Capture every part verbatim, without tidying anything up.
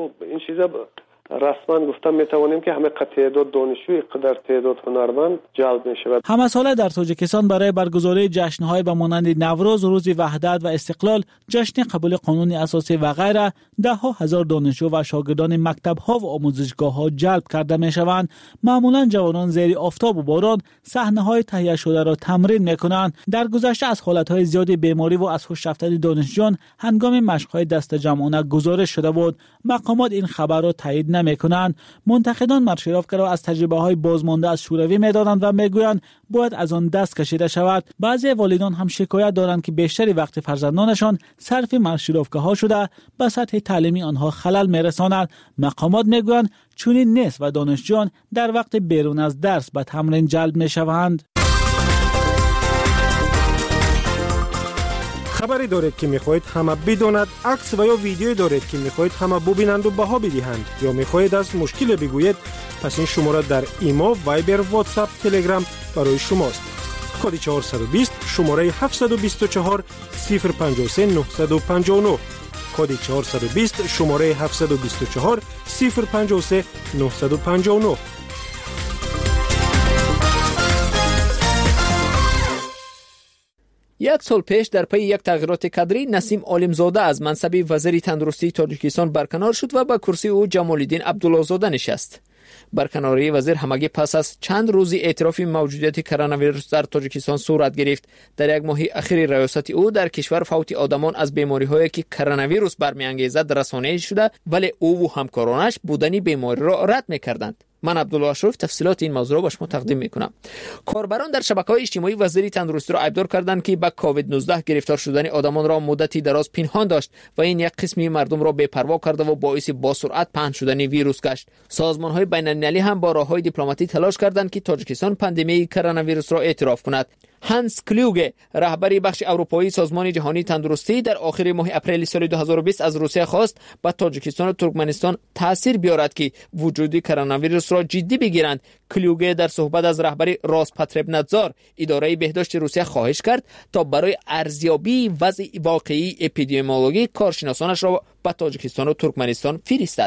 ما این چیزا رسما گفتم میتوانیم که همه تعداد دانشجو قدر تعداد هنرمند جلب میشود. همه ساله در تاجیکستان برای برگزاری جشن‌های به مانند نوروز، روز وحدت و استقلال، جشن قبول قانون اساسی و غیره، ده ها هزار دانشجو و شاگردان مکتب‌ها و آموزشگاه‌ها جلب کرده میشوند. معمولاً جوانان زیر آفتاب و باران صحنه‌های تهیه شده را تمرین میکنند. در گذشته از حالت‌های زیاد بیماری و از هوش رفتن دانشجویان هنگام مشق‌های دست جمعانه گزارش شده بود. مقامات این خبر را تایید نمی‌کنند. منتقدان مرشرافکر را از تجربه‌های بازمانده از شوروی می‌دانند و می‌گویند باید از آن دست کشیده شود. بعضی والدان هم شکایت دارند که بیشتری وقت فرزندانشان صرف مرشرافک‌ها شده به سطح تعلیمی آنها خلل می‌رساند. مقامات می‌گویند چنین نیست و دانشجویان در وقت بیرون از درس به تمرین جلب می‌شوند. خبری دارید که میخواهید همه بداند، عکس و یا ویدیویی دارید که میخواهید همه ببینند و بها بدهند، یا میخواهید از مشکل بگویید، پس این شماره در ایما، وایبر، واتساپ، تلگرام برای شماست. کد چهارصد و بیست شماره هفتصد و بیست و چهار صفر پنجاه و سه نهصد و پنجاه و نه. کد چهارصد و بیست شماره هفتصد و بیست و چهار صفر پنجاه و سه نهصد و پنجاه و نه. یک سال پیش در پی یک تغییرات کادری نسیم عالمزاده از منصب وزیر تندرستی تاجیکستان برکنار شد و به کرسی او جمالالدین عبدالله‌زاده نشست. برکناری وزیر همگی پس از چند روزی اعتراف موجودیت کرونا ویروس در تاجیکستان صورت گرفت. در یک ماه اخیر ریاست او در کشور فوت آدمان از بیماری‌هایی که کرونا ویروس برمی‌انگیزد رسانه‌ای شده، ولی او و همکارانش بودن بیماری را رد می‌کردند. من عبدالله اشرف تفصیلات این موضوع را به شما تقدیم میکنم. کاربران در شبکه‌های اجتماعی وزیر تندرستی را ایبدار کردند که با کووید نوزده گرفتار شدن آدمان را مدتی دراز پنهان داشت و این یک قسمی مردم را بی‌پروا کرده و باعث با سرعت پهن شدن ویروس گشت. سازمان‌های بین‌المللی هم با راه‌های دیپلماتی تلاش کردند که تاجیکستان پاندمی کرونا ویروس را اعتراف کند. هانس کلیوگه، رهبری بخش اروپایی سازمان جهانی تندرستی، در آخر ماه اپریل سال دو هزار و بیست از روسیه خواست با تاجیکستان و ترکمنستان تاثیر بیارد که وجود کرونا ویروس را جدی بگیرند. کلیوگه در صحبت از رهبری راسپاتربنادزار اداره بهداشت روسیه خواهش کرد تا برای ارزیابی وضع واقعی اپیدمیولوژی کارشناسانش را به تاجیکستان و ترکمنستان فرستاد.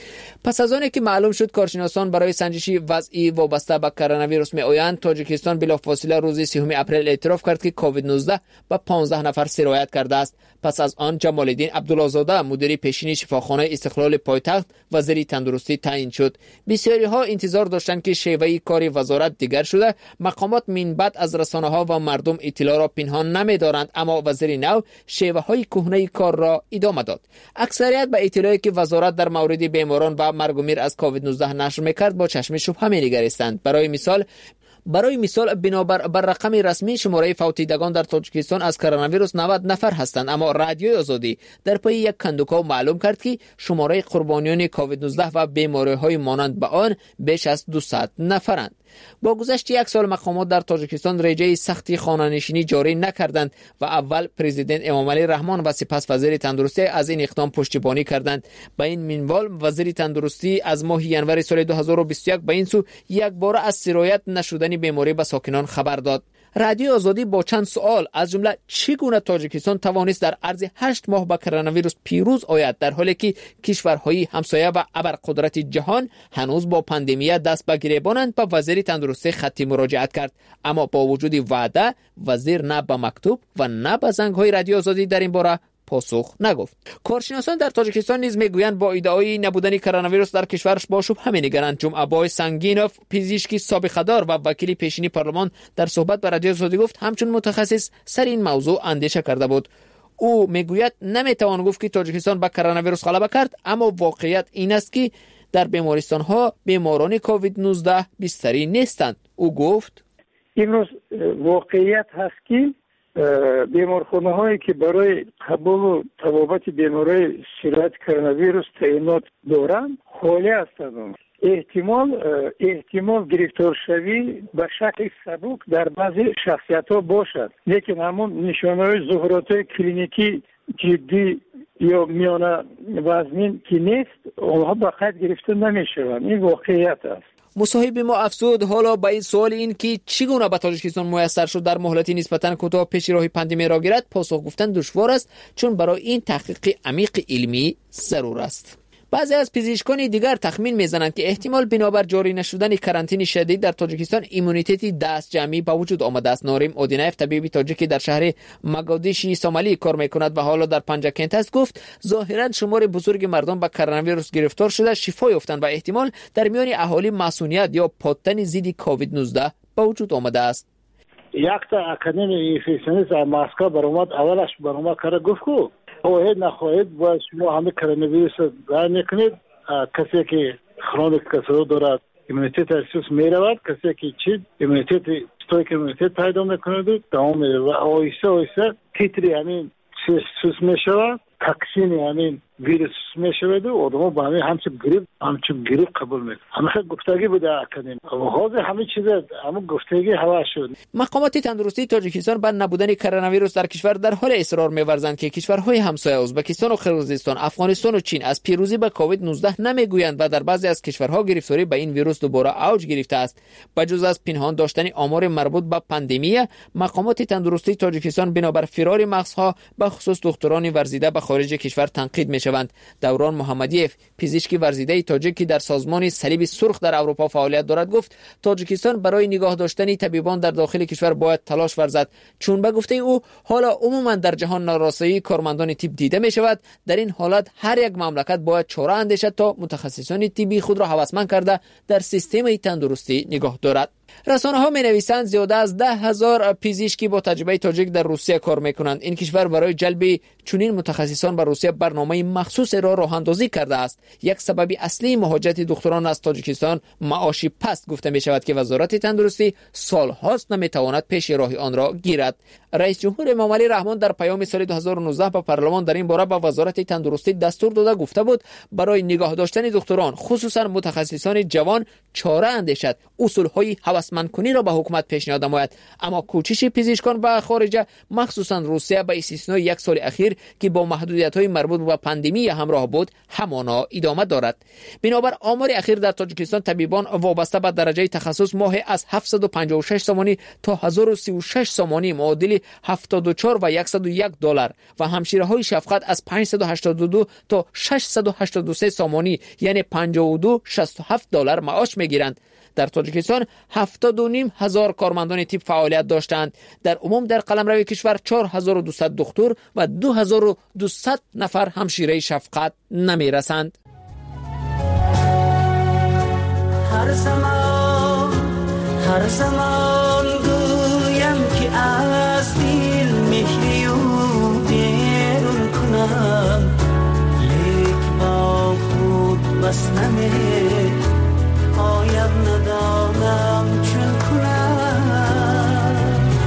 پس از آنکه معلوم شد کارشناسان برای سنجش وضعی وابسته به کرونا ویروس می آیند، تاجیکستان بلافاصله روز سوم اپریل اعتراف کرد که کووید نوزده به پانزده نفر سرایت کرده است. پس از آن جمالالدین عبدالله‌زاده مدیر پیشین شفاخانه استقلال پایتخت وزیر تندرستی تعیین شد. بسیاری ها انتظار داشتند که شیوه کار وزارت دیگر شده. مقامات من بعد از رسانه ها و مردم اطلاع را پنهان نمی دارند، اما وزیر نو شیوه های کهنه کار را ادامه داد. اکثریت به اطلاعی که وزارت در مورد بیماران و مرگ و میر از کووید نوزده نشر میکرد با چشم شبهه می‌نگریستند. برای مثال برای مثال بنابر بر رقم رسمی شماره فوتیدگان در تاجیکستان از کرونا ویروس نود نفر هستند، اما رادیوی آزادی در پی یک کندوکاو معلوم کرد که شماره قربانیان کووید نوزده و بیماری‌های مانند به آن بیش از دویست نفرند. با گذشت یک سال مقامات در تاجیکستان رژه سختی خانه‌نشینی جاری نکردند و اول پرزیدنت امامعلی رحمان و سپس وزیر تندرستی از این اقدام پشتیبانی کردند. با این منوال وزیر تندرستی از ماه ژانویه سال دو هزار و بیست و یک به این سو یک بار از سرایت نشدن بیماری به ساکنان خبر داد. رادیو آزادی با چند سوال از جمله چگونه تاجیکستان توانست در عرض هشت ماه با کرونا ویروس پیروز آید، در حالی که کشورهای همسایه و ابرقدرت جهان هنوز با پاندمی دست به گریبانند، به وزیر تندرستی خطی مراجعت کرد، اما با وجود وعده وزیر نه به مکتوب و نه به زنگ‌های رادیو آزادی در این باره پاسخ نگفت. کارشناسان در تاجیکستان نیز میگویند با ادعای نبودن کرونا ویروس در کشورش با شبهه می‌نگرند. جمعه بای سنگینوف، پزشکی سابقه دار و وکیل پیشینی پارلمان، در صحبت با رادیو آزادی گفت همچون متخصص سر این موضوع اندیشه کرده بود. او میگوید نمیتوان گفت که تاجیکستان با کرونا ویروس غلبه کرد، اما واقعیت این است که در بیمارستان‌ها بیماران کووید نوزده بستری نیستند. او گفت امروز واقعیت هست که بیمارخانه هایی که برای قبول و طبابت بیماری سرایت کرونا ویروس تعینات دارند خالی هستند. احتمال احتمال گرفتار شوی به شکل سبک در بعضی شخصیت ها باشد، لیکن همون نشانه های ظهورات کلینیکی جدی یا میانه وزنین که نیست، اونها به خط گرفته نمی شوند. این واقعیت است. مصاحب ما افزود حالا با این سوال این که چگونه به تاجیکستان میسر شد در مهلتی نسبتاً کوتاه پیش راه پاندمی را گیرد، پاسخ گفتن دشوار است، چون برای این تحقیق عمیق علمی ضرور است. بعضی از پزشکان دیگر تخمین میزنند که احتمال بنابر جاری نشدن کرانتین شدید در تاجیکستان ایمونیتتی دست جمعی به وجود آمده است. نوریم اودینایف طبیب تاجیکی در شهر مگادیشی سومالی کار میکند و حالا در پنجاکنت است گفت ظاهرا شمار بزرگ مردم به کرونا ویروس گرفتار شده شفا یافتند و احتمال در میان اهالی مسئولیت یا پادتن ضد کووید نوزده به وجود آمده است. یک تا اکادمی انفکشنیست ماسکو برآمد اولش برآمد کرد گفت کو خواهید نخواهید باید شما همه کرونا ویروس را میکنید. کسی که کرونیک کسر دارد ایمونیته ترسوس میرود، کسی که چیز ایمونیته استویک ایمونیته پیدا میکند و دوام میره و آیسته آیسته تیتری همین سوس میشود، تاکسین همین ویروس میشود و آدم با همین همچون گریپ همچون گریپ قبول میکنه. همه گفتگی بوده اکادمی و حاضر همه چیز همه گفتگی هوا شد. مقامات تندرستی تاجیکستان بر نبودن کرونا ویروس در کشور در حال اصرار می‌ورزند که کشورهای همسایه ازبکستان و قرقیزستان، افغانستان و چین از پیروزی به کووید نوزده نمیگویند و در بعضی از کشورها گرفتاری به این ویروس دوباره اوج گرفته است. بجز از پنهان داشتن آمار مربوط به پاندمی، مقامات تندرستی تاجیکستان بنابر فرار مغزها به خصوص دکتران ورزیده به خارج کشور تنقید می‌شوند. دوران محمدیف، پزشک ورزیده تاجیکی در سازمان صلیب سرخ در اروپا فعالیت دارد، گفت تاجیکستان برای نگاه داشتن طبیبان در داخل کشور باید تلاش ورزد، چون به گفته او حالا عموما در جهان نارسایی کارمندان طب دیده می شود. در این حالت هر یک مملکت باید چاره اندیشد تا متخصصان طبی خود را هوسمند کرده در سیستم تندرستی نگاه دارد. رسانه ها می نویسند زیاده از ده هزار پزشکی با تجربه تاجیک در روسیه کار می کنند. این کشور برای جلب چنین متخصصان به روسیه برنامه مخصوص را راه اندازی کرده است. یک سبب اصلی مهاجرت دکتران از تاجیکستان معاشی پست گفته می شود که وزارت تندرستی سال هاست نمی تواند پیش راه آن را گیرد. رئیس جمهور امام علی رحمان در پیام سال دو هزار و نوزده به پارلمان در این باره به وزارت تندرستی دستور داده گفته بود برای نگاه داشتن دکتران خصوصا متخصصان جوان چاره اندیشد، اصول های هوسمند کنی را به حکومت پیشنهاد نماید. اما کوشش پزشکان به خارج مخصوصا روسیه به استثنای یک سال اخیر که با محدودیت های مربوط به پاندمی همراه بود همانا ادامه دارد. بنابر آمار اخیر در تاجیکستان طبیبان وابسته به درجه تخصص ماه از هفتصد و پنجاه و شش سومانی تا هزار و سی و شش سومانی معادل هفتاد و چهار و صد و یک دلار و همشیره های شفقت از پانصد و هشتاد و دو تا ششصد و هشتاد و سه سومانی یعنی پنجاه و دو و شصت و هفت دلار معاش میگیرند. در تاجیکستان هفتاد و نیم هزار کارمندان طب فعالیت داشتند. در عموم در قلمرو کشور چهار هزار و دویست دکتر و دو هزار و دویست نفر همشیره شفقت نمیرسند. هر زمان هر زمان گویم که از دل مهری و بیرون کنم، لیک با خود بس نمیره پایم ندانم چون کنم.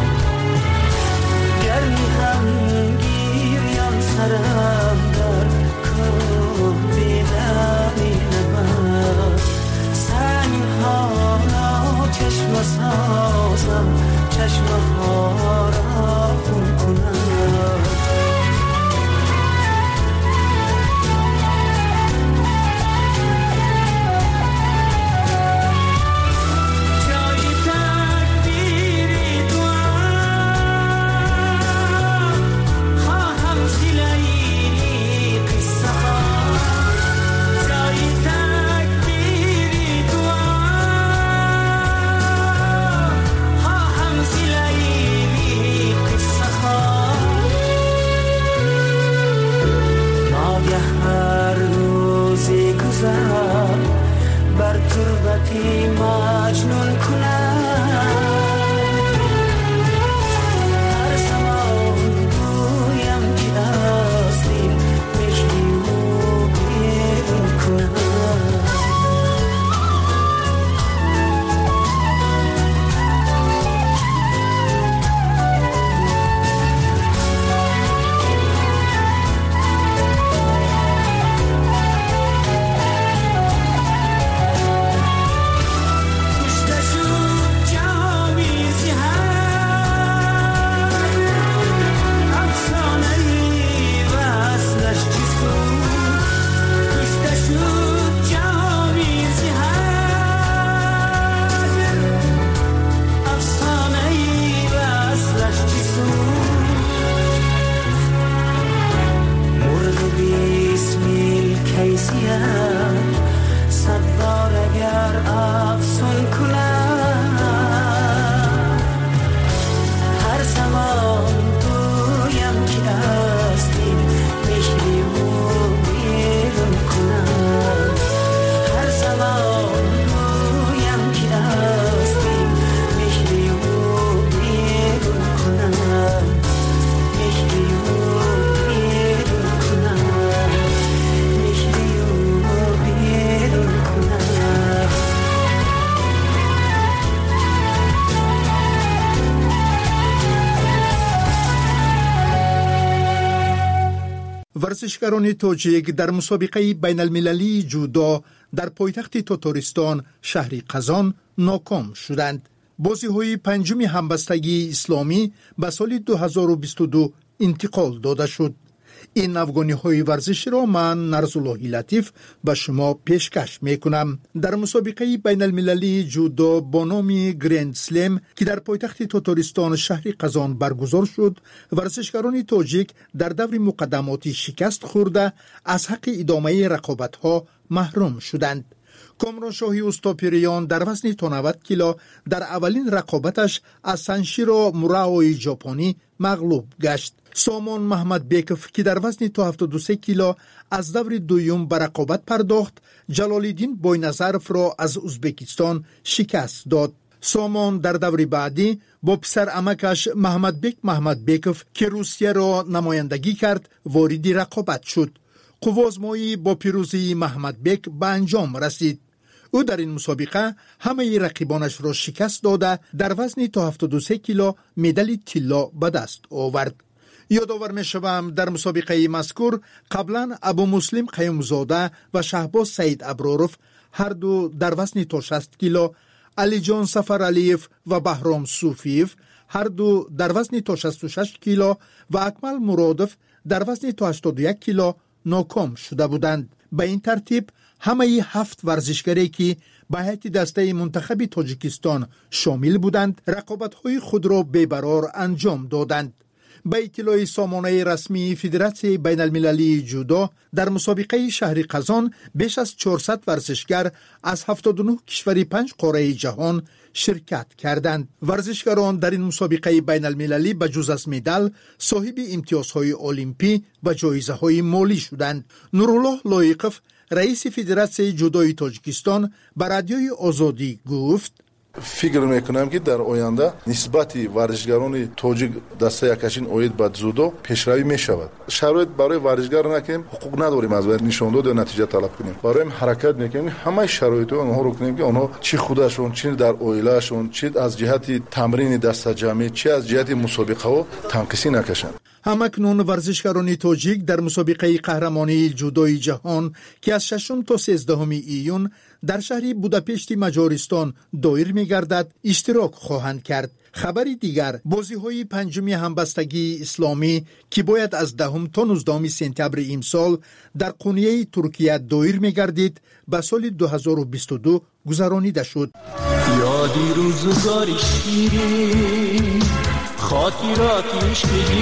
گرمی هم گیریم سرم در کن بیدمی نمد، سنگ ها را چشم سازم چشم ها را خون کنم. بر تربتی مجنون کنم، هر زمان گویم که از دل مهری و بیرون کنم. Shoot ورزشکاران تاجیک در مسابقه بین المللی جودو در پایتخت تاتارستان شهر قزان ناکام شدند. بازی‌های پنجم همبستگی اسلامی به سال دو هزار و بیست و دو انتقال داده شد. این افغانی‌های ورزشی را من نرزالله لطیف به شما پیشکش میکنم. در مسابقه بین المللی جودو با نام گرند سلم که در پایتخت تاتارستان شهر قزان برگزار شد، ورزشکاران تاجیک در دور مقدماتی شکست خورده از حق ادامه رقابت‌ها محروم شدند. کامران شاهی استاپیریان در وزن تا نود کیلو در اولین رقابتش از سنشیرو موراوی ژاپنی مغلوب گشت. سامان محمد بیکف که در وزن تا هفتاد و سه کیلو از دور دوم به رقابت پرداخت، جلالالدین بوینظرف را از ازبکستان شکست داد. سامان در دور بعدی با پسر عمکش محمد بیک محمد بیکف که روسیه را نمایندگی کرد وارد رقابت شد. قوازمایی با پیروزی محمد بیک به انجام رسید. او در این مسابقه همه رقیبانش را شکست داده در وزن تا هفتاد و سه کیلو مدال طلا به دست آورد. یادآور می شوم در مسابقه مذکور قبلا ابو مسلم قیومزاده و شهباز سعید ابراروف هر دو در وزن تا شصت کیلو، علی جان سفر علیف و بهرام صوفیف هر دو در وزن تا شصت و شش کیلو و اکمل مرادف در وزن تا هشتاد و یک کیلو ناکام شده بودند. به این ترتیب همه هفت ورزشکاری که به هیئت دسته منتخب تاجیکستان شامل بودند رقابت‌های خود را بی‌برار انجام دادند. به اطلاع سامانه رسمی فدراسیون بین المللی جودو در مسابقه شهر قزان بیش از چهارصد ورزشگر از هفتاد و نه کشور پنج قاره جهان شرکت کردند. ورزشکاران در این مسابقه بین المللی به جز از مدال صاحب امتیازهای المپی و جایزه‌های مالی شدند. نورالله لایقف رئیس فدراسیون جودوی تاجیکستان به رادیوی آزادی گفت: فکر میکنم که در آینده نسبت ورزشکاران تاجیک دسته یکشین اوید به جودو پیشروی میشود. شرایط برای ورزشکار نکنیم، حقوق نداریم از باید نشان داد و نتیجه طلب کنیم. برای حرکت میکنیم همه شرایط اونها رو کنیم که اونها چی خودشون، چی در اویلاشون، چی از جهت تمرین دسته جمعی، چی از جهت مسابقه ها تنقیسی نکشند. همکنون ورزشکاران تاجیک در مسابقه قهرمانی جودوی جهان که از ششم تا سیزدهم ایون در شهر بوداپشت مجارستان دایر می‌گردد اشتراک خواهند کرد. خبری دیگر، بازی‌های پنجمی همبستگی اسلامی که باید از دهم تا نوزدهم سپتامبر امسال در قونیه ترکیه دایر می‌گردید به سال دو هزار و بیست و دو گذرانیده شد. یادی روزگاری شیرین خاطراتش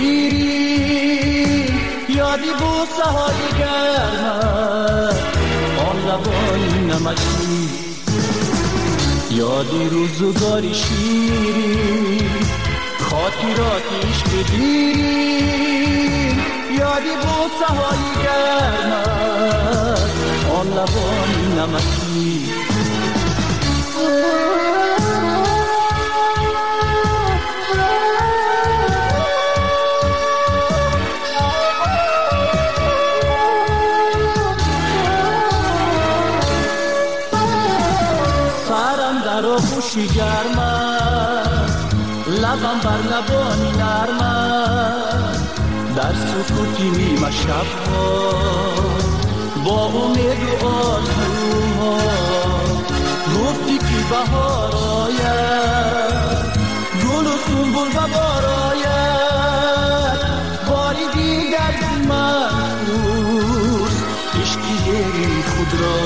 بگیری، یادی بوسه های گرمت آن لبان نمکی، یادی روزگاری شیرین خاطراتش بگیری، یادی بوسه های گرمت آن لبان نمکی. خوشی گرمت لبم بر لبانی نرمت در سکوتی نیمه شبها با امید و آرزوها گفتی که بهار آید گل و سنبل و بار آید باری دیگر من روز عشقی خود را.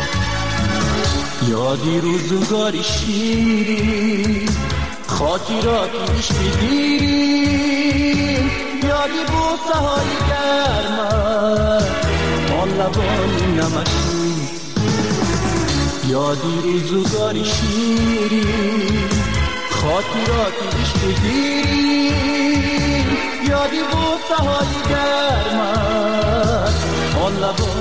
یادی روزگاری شیرین خاطراتش بگیری، یادی بوسه های گرمت آن لبان نمکی، یادی روزگاری شیرین خاطراتش بگیری، یادی بوسه های گرمت آن لبان.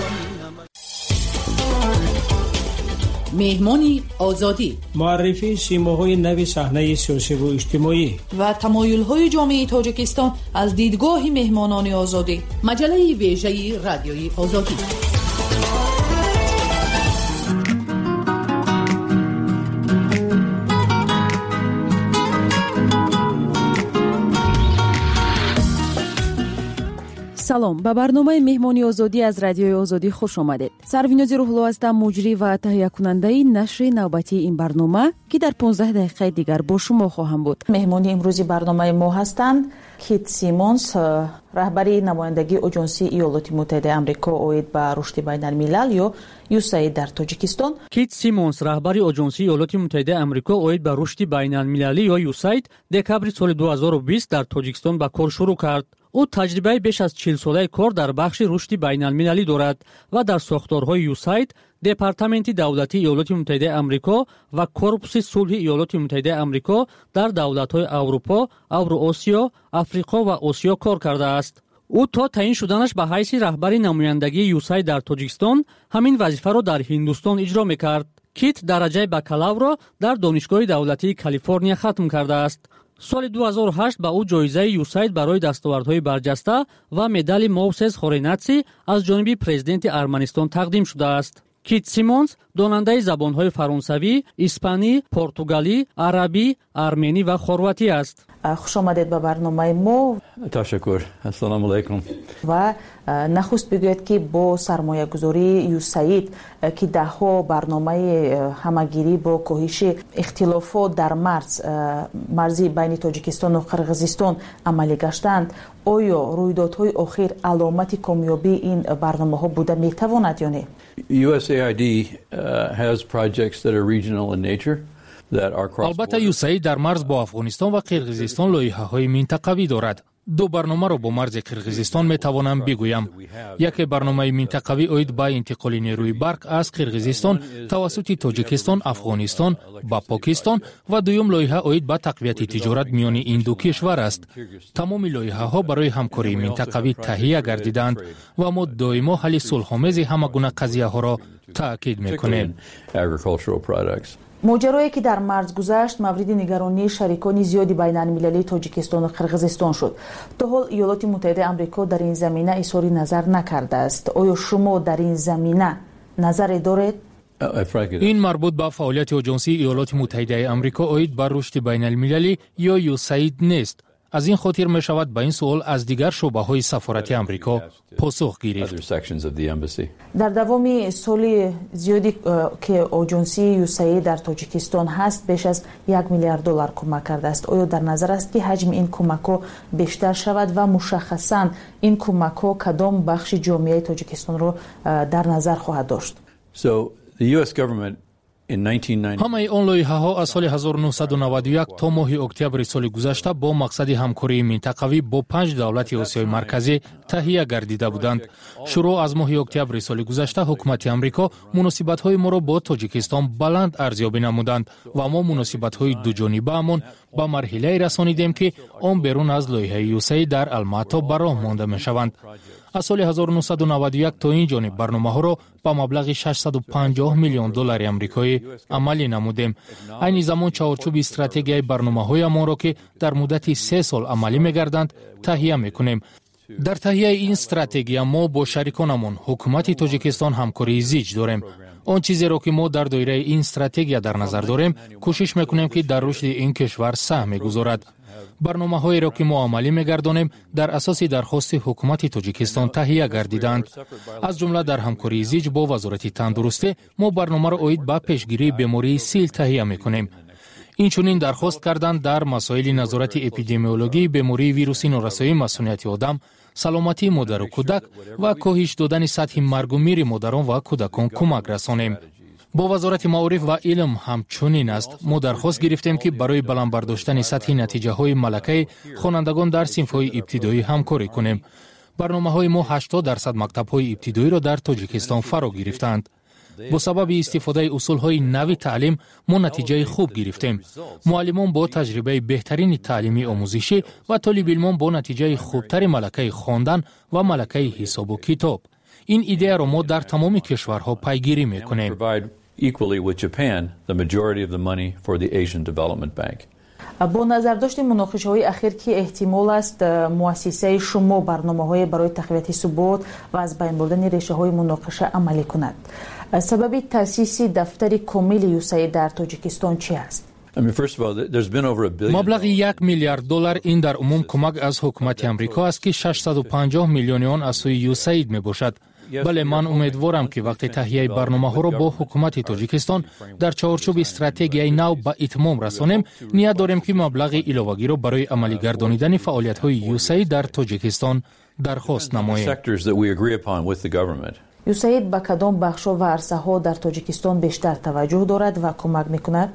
مهمانی آزادی، معرفی شیماهای نوی صحنه سیاسی و اجتماعی و تمایل‌های جامعه تاجیکستان از دیدگاه مهمانان آزادی. مجله ویژه رادیوی آزادی. салом, ба барномаи меҳмони озодӣ аз радиои озодӣ хуш омадед. Сарвинози рӯҳло ҳастам, муҷрӣ ва таҳиякунандаи нашри навбатии ин барнома, ки дар понздаҳ дақиқаи дигар бо шумо хоҳам буд. меҳмони имрӯзи барномаи мо ҳастанд Кит Симонс, раҳбари намояндагии Оҷонсии Иёлоти Муттаҳидаи Амрико оид ба рушди байналмилал ё юсаид дар Тоҷикистон. Кит Симонс, раҳбари Оҷонсии Иёлоти Муттаҳидаи Амрико оид ба рушди байналмилалӣ ё юсаид, декабри соли ду ҳазору бист дар Тоҷикистон ба кор шурӯъ кард. ӯ таҷрибаи беш аз чил-солаи кор дар бахши рушди байналмилалӣ дорад ва дар сохторҳои юсаид, Департаменти давлатии Иёлоти Муттаҳидаи Амрико ва Корпуси сулҳи Иёлоти Муттаҳидаи Амрико дар давлатҳои Аврупо, Авроосиё, Африқо ва Осиё кор кардааст. ӯ то таъин шуданаш ба ҳайси раҳбари намояндагии юсаид дар Тоҷикистон ҳамин вазифаро дар Ҳиндустон иҷро мекард. Кит дараҷаи бакалаврро дар Донишгоҳи давлатии Калифорния хатм кардааст. соли ду ҳазору ҳашт ба ӯ ҷоизаи юсаид барои дастовардҳои барҷаста ва медали Мовсес Хоренатси аз ҷониби президенти Арманистон тақдим шудааст. Кит Симонс донандаи забонҳои фаронсавӣ, испанӣ, португалӣ, арабӣ, арменӣ ва хорватӣ аст. хуш омадед ба барномаи мо. Ташаккур. Ассалому алайкум. Ва нахуст бигӯед ки бо сармоягузории юсаид ки даҳҳо барномаи ҳамагирӣ бо коҳиши ихтилофот дар марз марзи байни Тоҷикистону Қирғизистон амалӣ гаштанд, оё рӯйдодҳои охир аломати комёбии ин барномаҳо буда метавонад ё не? ю эс эй ай ди uh, has projects that are regional in nature. албатта юсаид дар марз бо Афғонистон ва Қирғизистон лоиҳаҳои минтақавӣ дорад. ду барномаро бо марзи Қирғизистон метавонам бигӯям. яке барномаи минтақавӣ оид ба интиқоли нерӯи барқ аз Қирғизистон тавассути Тоҷикистон, Афғонистон ба Покистон ва дуюм лоиҳа оид ба тақвияти тиҷорат миёни ин ду кишвар аст. тамоми лоиҳаҳо барои ҳамкории минтақавӣ таҳия гардиданд ва мо доимо ҳалли сулҳомези ҳама гуна қазияҳоро таъкид мекунем. моҷарое ки дар марз гузашт мавриди нигаронии шарикони зиёди байналмилалии Тоҷикистону Қирғизистон шуд. то ҳол Иёлоти Муттаҳидаи Амрико дар ин замина изҳори назар накардааст. оё шумо дар ин замина назаре доред? ин марбут ба фаъолияти Оҷонсии Иёлоти Муттаҳидаи Амрико оид ба рушди байналмилалӣ ё юсаид нест. аз ин хотир мешавад ба ин суол аз дигар шуъбаҳои сафорати Амрико посух гирифт. дар давоми соли зиёди ки Оҷонсии юсаид дар Тоҷикистон ҳаст, беш аз як миллиард доллар кӯмак кардааст. оё дар назар аст ки ҳаҷми ин кӯмакҳо бештар шавад ва мушаххасан ин кӯмакҳо кадом бахши ҷомеаи Тоҷикистонро дар назар хоҳад дошт? So the U S government ҳамаи он лоиҳаҳо аз соли ҳазору нуҳсаду наваду як то моҳи октябри соли гузашта бо мақсади ҳамкории минтақавӣ бо панҷ давлати Осиёи марказӣ таҳия гардида буданд. шуруъ аз моҳи октябри соли гузашта ҳукумати Амрико муносибатҳои моро бо Тоҷикистон баланд арзёбӣ намуданд ва мо муносибатҳои дуҷонибаамон ба марҳилае расонидем, ки он берун аз лоиҳаи юсаид дар Алмато ба роҳ монда мешаванд. аз соли ҳазору нуҳсаду наваду як то ин ҷониб барномаҳоро ба маблағи шашсаду панҷоҳ миллион доллари амрикоӣ амалӣ намудем. айни замон чаҳорчӯби стратегияи барномаҳоямонро, ки дар муддати се сол амалӣ мегарданд, таҳия мекунем. дар таҳияи ин стратегия мо бо шариконамон ҳукумати Тоҷикистон ҳамкории зич дорем. он чизеро ки мо дар доираи ин стратегия дар назар дорем, кӯшиш мекунем ки дар рушди ин кишвар саҳм мегузорад. барномаҳоеро ки мо амалӣ мегардонем дар асоси дархости ҳукумати Тоҷикистон таҳия гардиданд. аз ҷумла дар ҳамкории зич бо вазорати тандурустӣ мо барномаро оид ба пешгирии бемории сил таҳия мекунем. инчунин дархост карданд дар масоили назорати эпидемиологии бемории вируси норасоии масунияти одам, саломатии модару кӯдак ва коҳиш додани сатҳи маргу мири модарон ва кӯдакон кӯмак расонем. бо вазорати маориф ва илм ҳамчунин аст мо дархост гирифтем, ки барои баландбардоштани сатҳи натиҷаҳои малакаи хонандагон дар синфҳои ибтидоӣ ҳамкорӣ кунем. барномаҳои мо ҳаштод дарсад мактабҳои ибтидоиро дар Тоҷикистон фаро гирифтанд. бо сабаби истифодаи усулҳои нави таълим мо натиҷаи хуб гирифтем. муаллимон бо таҷрибаи беҳтарини таълимии омӯзишӣ ва толибилмон бо натиҷаи хубтари малакаи хондан ва малакаи ҳисобу китоб. ин идеяро мо дар тамоми кишварҳо пайгирӣ мекунем. Equally with Japan, the majority of the money for the Asian Development Bank. бо назардошти муноқишаҳои ахир ки эҳтимол аст муассисаи шумо барномаҳое барои тақвияти субот ва аз байн бурдани решаҳои муноқиша амалӣ кунад, сабаби таъсиси дафтари комили юсаид дар Тоҷикистон чи аст? маблағи як миллиард доллар ин дар умум кӯмак аз ҳукумати амрико аст ки шашсаду панҷоҳ миллион аз сӯи юсаид мебошад. бале ман умедворам ки вақти таҳияи барномаҳоро бо ҳукумати тоҷикистон дар чаҳорчӯби стратегияи нав ба итмом расонем, ният дорем ки маблағи иловагиро барои амалӣ гардонидани фаъолиятҳои юсаид дар тоҷикистон дархост намоем. юсаид ба кадом бахшҳо ва арсаҳо дар тоҷикистон бештар таваҷҷӯҳ дорад ва кӯмак мекунад?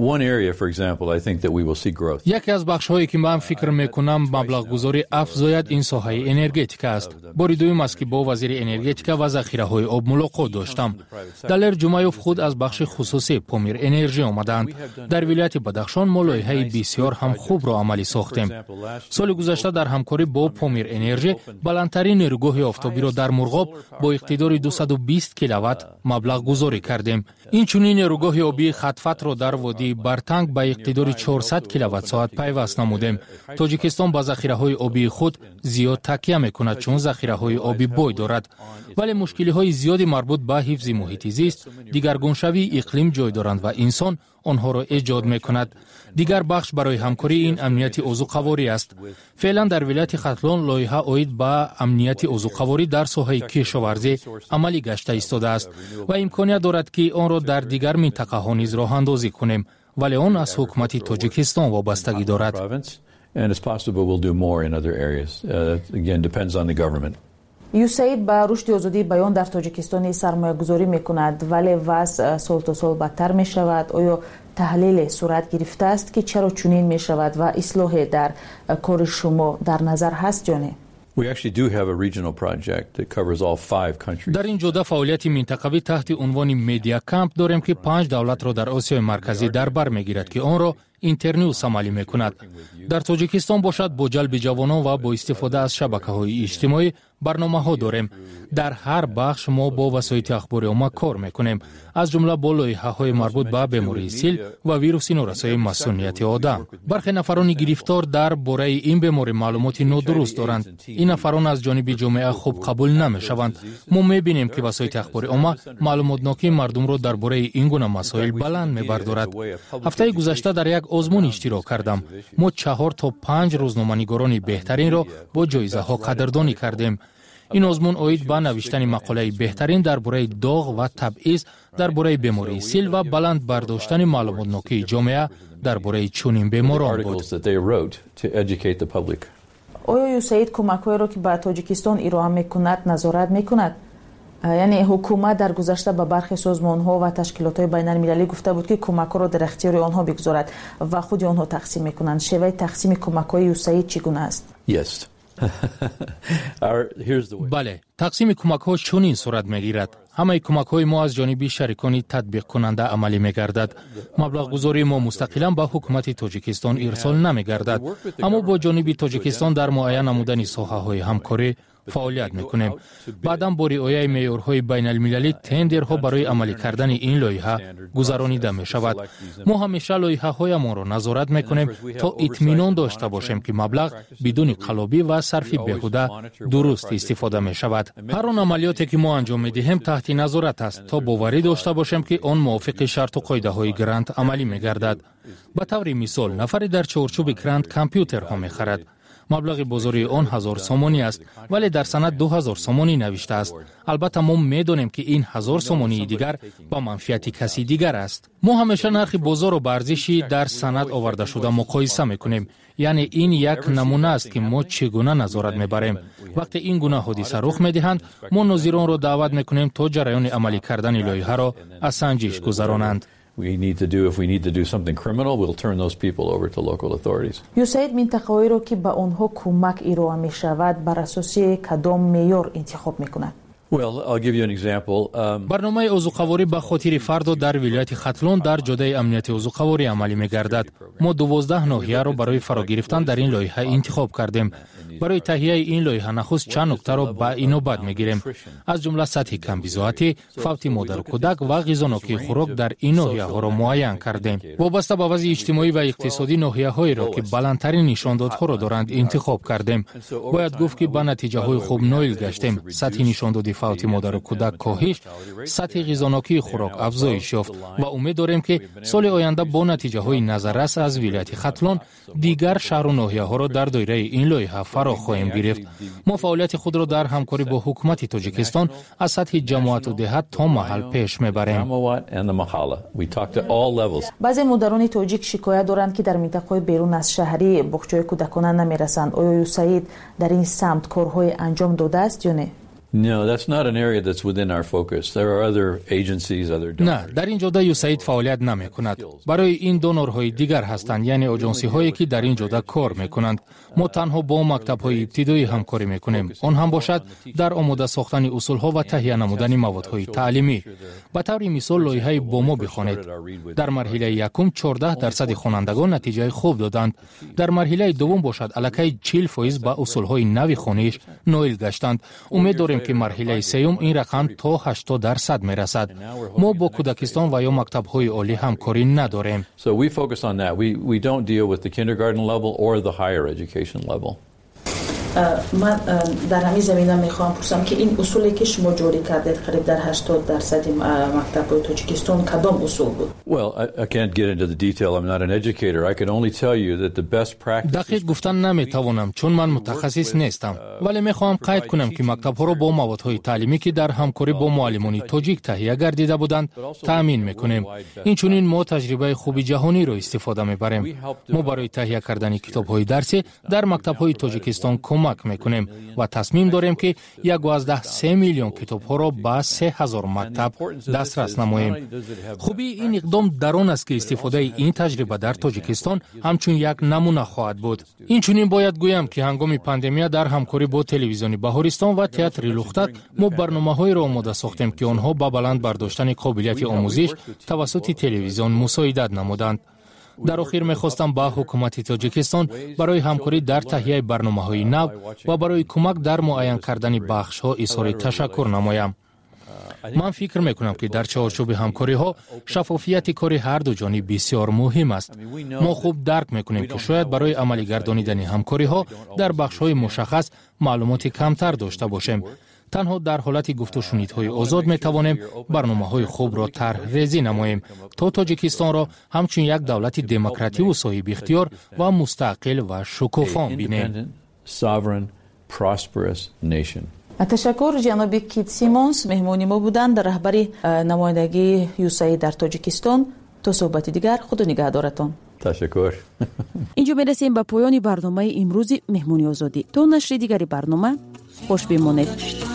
яке аз бахшҳое ки ман фикр мекунам маблағгузорӣ афзояд ин соҳаи энергетика аст. бори дуюм аст ки бо вазири энергетика ва захираҳои об мулоқот доштам. далер ҷумаёв худ аз бахши хусусӣ помир энержӣ омаданд. дар вилояти бадахшон мо лоиҳаи бисёр ҳам хубро амалӣ сохтем. соли гузашта дар ҳамкорӣ бо помир энержӣ баландтарин нерӯгоҳи офтобиро дар мурғоб бо иқтидори дусаду бист киловатт маблағ гузорӣ кардем. инчунин нерӯгоҳи обии хатфатро дар водии Бартанг ба иқтидори чорсад киловаттсоат пайваст намудем. тоҷикистон ба захираҳои обии худ зиёд такя мекунад, чун захираҳои оби бой дорад. вале мушкилиҳои зиёди марбут ба ҳифзи муҳити зист, дигаргуншавии иқлим ҷой доранд ва инсон онҳоро эҷод мекунад. дигар бахш барои ҳамкории ин амнияти озуқаворӣ аст. феълан дар вилояти хатлон лоиҳа оид ба амнияти озуқаворӣ дар соҳаи кишоварзӣ амалӣ гашта истодааст ва имконият дорад ки онро дар дигар минтақаҳо низ роҳандозӣ кунем, вале он аз ҳукумати Тоҷикистон вобастагӣ дорад. юсаид ба рушди озодии баён дар тоҷикистони сармоягузорӣ мекунад, вале ваз сол то сол бадтар мешавад. оё таҳлиле сурат гирифтааст ки чаро чунин мешавад ва ислоҳе дар кори шумо дар назар ҳаст ё не? дар ин ҷода фаъолияти минтақавӣ таҳти унвони медиа камп дорем ки панҷ давлатро дар осиёи марказӣ дар бар мегирад ки онро интернюс амалӣ мекунад. дар тоҷикистон бошад бо ҷалби ҷавонон ва бо истифода аз шабакаҳои иҷтимоӣ барномаҳо дорем. дар ҳар бахш мо бо васоити ахбори омма кор мекунем, аз ҷумла бо лоиҳаҳои марбут ба бемории сил ва вируси норасоии масмумияти одам. бархе нафарони гирифтор дар бораи ин беморӣ маълумоти нодуруст доранд. ин нафарон аз ҷониби ҷомеа хуб қабул намешаванд. мо мебинем ки васоити ахбори омма маълумотнокии мардумро дар бораи ин гуна масоил баланд мебардорад. ҳафтаи гузашта дар як озмун иштирок кардам. мо чаҳор то панҷ рӯзноманигорони беҳтаринро бо ҷоизаҳо қадрдонӣ кардем. ин озмун оид ба навиштани мақолаи беҳтарин дар бораи доғ ва табъиз дар бораи бемории сил ва баланд бардоштани маълумотнокии ҷомеа дар бораи чунин беморон буд. оё юсаид кӯмакҳоеро ки ба тоҷикистон ироа мекунад назорат мекунад? яъне ҳукумат дар гузашта ба бархи созмонҳо ва ташкилотҳои байналмилалӣ гуфта буд ки кӯмакҳоро дар ихтиёри онҳо бигузорад ва худи онҳо тақсим мекунанд. шеваи тақсими кӯмакҳои юсаид чӣ гуна аст? бале, тақсими кӯмакҳо чунин сурат мегирад. ҳамаи кӯмакҳои мо аз ҷониби шарикони татбиқкунанда амалӣ мегардад. маблағгузории мо мустақилан ба ҳукумати Тоҷикистон ирсол намегардад, аммо бо ҷониби Тоҷикистон дар муайян намудани соҳаҳои ҳамкорӣ фаъолият мекунем. баъдан бо риояи меъёрҳои байналмилалӣ тендерҳо барои амалӣ кардани ин лоиҳа гузаронида мешавад. мо ҳамеша лоиҳаҳоямонро назорат мекунем то итминон дошта бошем ки маблағ бидуни қаллобӣ ва сарфи беҳуда дуруст истифода мешавад. ҳар он амалиёте ки мо анҷом медиҳем таҳти назорат аст то боварӣ дошта бошем ки он мувофиқи шарту қоидаҳои грант амалӣ мегардад. ба таври мисол, нафаре дар чаҳорчӯби грант компютерҳо мехарад. маблағи бозории он ҳазор сомонӣ аст, вале дар санад ду ҳазор сомонӣ навиштааст. албатта мо медонем ки ин ҳазор сомонии дигар ба манфиати каси дигар аст. мо ҳамеша нархи бозору ба арзиши дар санад овардашуда муқоиса мекунем. яъне ин як намуна аст ки мо чӣ гуна назорат мебарем. вақте ин гуна ҳодиса рух медиҳанд, мо нозиронро даъват мекунем то ҷараёни амалӣ кардани лоиҳаро аз санҷиш гузаронанд. юсаид минтақаҳоеро ки ба онҳо кӯмак ироа мешавад бар асоси кадом меъёр интихоб мекунад? барномаи озуқаворӣ ба хотири фардо дар вилояти хатлон дар ҷодаи амнияти озуқаворӣ амалӣ мегардад. мо дувоздаҳ ноҳияро барои фаро гирифтан дар ин лоиҳа интихоб кардем. барои таҳияи ин лоиҳа нахуст чанд нуктаро ба инобат мегирем, аз ҷумла сатҳи камбизоатӣ, фавти модару кӯдак ва ғизонокии хӯрок дар ин ноҳияҳоро муайян кардем. вобаста ба вазъи иҷтимоӣ ва иқтисодӣ ноҳияҳоеро ки баландтарин нишондодҳоро доранд интихоб кардем. бояд гуфт ки ба натиҷаҳои хуб ноил гаштем. сатҳи нишондоди فوت مادر و کودک کاهش، سطح غذانوکی خوراک افزایش یافت و امید داریم که سال آینده با نتیجه های نظررس از ولایت ختلان دیگر شهر و ناحیه ها را در دایره این لایحه فرا خواهیم گرفت. ما فعالیت خود را در همکاری با حکومت تاجیکستان از سطح جماعت و دهات تا محل پیش میبریم. بعضی مادران تاجیک شکایت دارند که در منطقه بیرون از شهری باغچه‌های کودکانه نمیرسند. آیا یوسعید در این سمت کارهای انجام داده است یا نه؟ No, that's not an area that's within our focus. There are other agencies, other donors. نه، در این جاده یوسعید فعالیت نمی کند. برای این دونورهای دیگر هستند، یعنی آژانسی هایی که در این جاده کار می کنند. ما تنها با مکتب های ابتدایی همکاری می کنیم. آن هم باشد در آماده ساختن اصول ها و تهیه نمودن مواد های تعلیمی. به طور مثال لایحه بومو بخوانید. در مرحله یکم چهارده درصد خوانندگان نتیجه خوب دادند. در مرحله دوم باشد الکی چهل درصد به اصول های نوی خوانش نائل گشتند. امید داریم که مرحله سوم این رقم تا هشتاد درصد میرسد. ما با کودکستان و یا مکتب‌های عالی همکاری نداریم. So we focus on that. We we don't deal with the kindergarten level or the higher education level. من در همین زمینه میخوام پرسم که این اصولی که شما جاری کردید قریب در هشتاد درصد مکتب‌های تاجیکستان کدام اصول بود؟ Well, I, I can't get into the detail. I'm not an educator. I can only tell you that the best practice. دقیق گفتن نمیتوانم چون من متخصص نیستم، ولی میخوام قید کنم که مکتب‌ها را با موادهای تعلیمی که در همکاری با معلمان تاجیک تهیه گردیده بودند تأمین میکنیم. این چنین ما تجربه خوب جهانی را استفاده میبریم. ما برای تهیه کردن کتاب‌های درسی در مکتب‌های تاجیکستان کمک میکنیم و تصمیم داریم که یازده سه میلیون کتاب ها را به سه هزار مکتب دسترس نماییم. خوبی این اقدام در آن است که استفاده این تجربه در تاجیکستان همچون یک نمونه خواهد بود. این چنین باید گویم که هنگام پاندمی در همکاری با تلویزیون بهارستان و تئاتر لختک ما برنامه‌های را آماده ساختیم که آنها با بلند برداشتن قابلیت آموزش توسط تلویزیون مساعدت نمودند. در آخر می‌خواستم با حکومت تاجیکستان برای همکاری در تهیه برنامه‌های نو و برای کمک در معین کردن بخش‌ها اظهار تشکر نمایم. من فکر می‌کنم که در چارچوب همکاری‌ها شفافیت کار هر دو جانب بسیار مهم است. ما خوب درک می‌کنیم که شاید برای عملی گردانیدن همکاری‌ها در بخش‌های مشخص معلومات کمتر داشته باشیم. تنها در حالت گفت و شنیدهای آزاد می توانیم برنامه‌های خوب را طرح ریزی نماییم تا تاجیکستان را همچون یک دولت دموکراتی و صاحب اختیار و مستقل و شکوفا بینیم. تشکر جناب کیت سیمونز مهمانی ما بودند، در رهبری نمایندگی یوسعید در تاجیکستان. تا صحبت دیگر خدا نگهدارتان. تشکر. اینجا میرسیم به پایان برنامه امروز مهمونی آزادی. تا نشر دیگری برنامه خوش بمانید.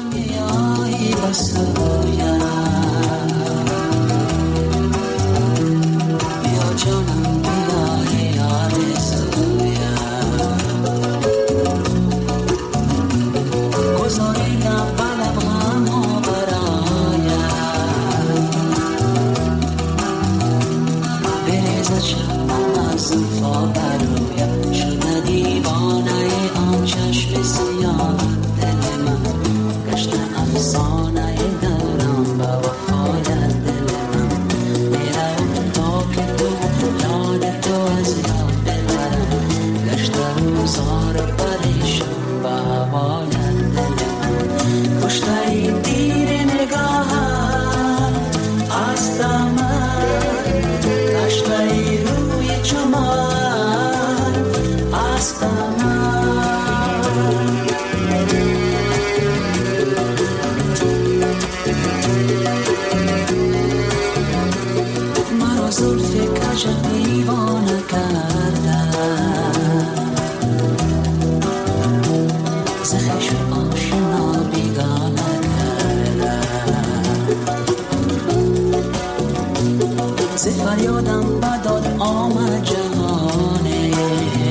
فریادم بداد آمد جهانه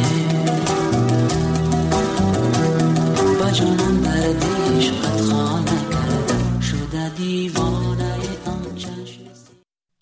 با جانم دردیش قد خانه